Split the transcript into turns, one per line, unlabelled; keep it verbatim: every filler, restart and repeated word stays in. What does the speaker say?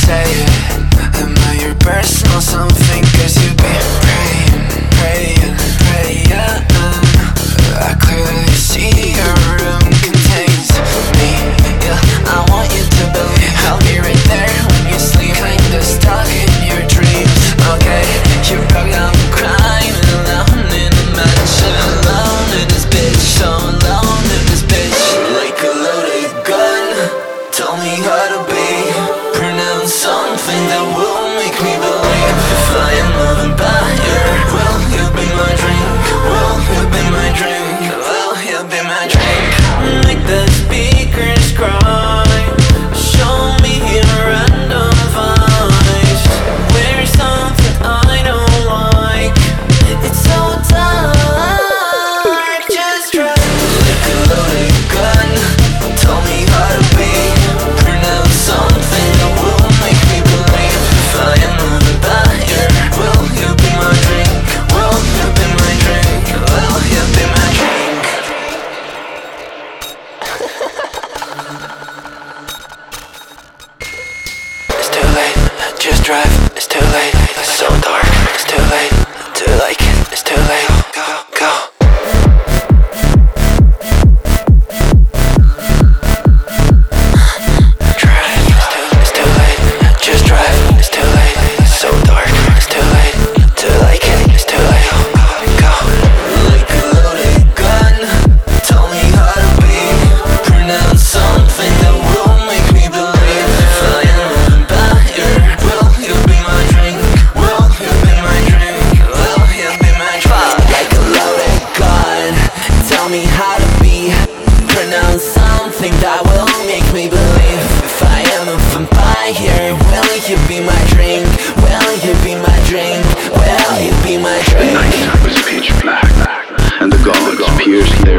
say it. Am I your personal something? Cause you've been praying, praying, praying. I clearly see your room contains me. Yeah, I want you to believe I'll be right there when you sleep, kinda stuck in your dreams. Okay, you broke down crying alone in a mansion, alone in this bitch, so alone in this bitch. Like a loaded gun, tell me how to be. Pronounce something that will make me believe. If I am a vampire, will you be my drink? Will you be my drink? Will you be my drink? Make the speakers cry. Show me your random voice. Wear something I don't like. It's so dark. Just try. Like a loaded gun, tell me how to be. Pronounce something that will make me believe. If I am a vampire, will you be my drink? Will you be my drink? Will you be my drink? It's too late, just drive. It's too late, it's so dark. It's too late, to like it. It's too late, go, go. Drive, it's too, it's too late, just drive. It's too late, it's so dark. It's too late, to like it. It's too late, go, go. Like a loaded gun, tell me how to be. Pronounce something that will make me believe. If I am a vampire, will you be my drink? Will you be my drink? Will you be my drink? Like a loaded gun, tell me how to be. Pronounce something that will make me believe. If I am a vampire, will you be my drink? Will you be my drink? Will you be my
The
drink?
night was pitch black, and the gods pierced their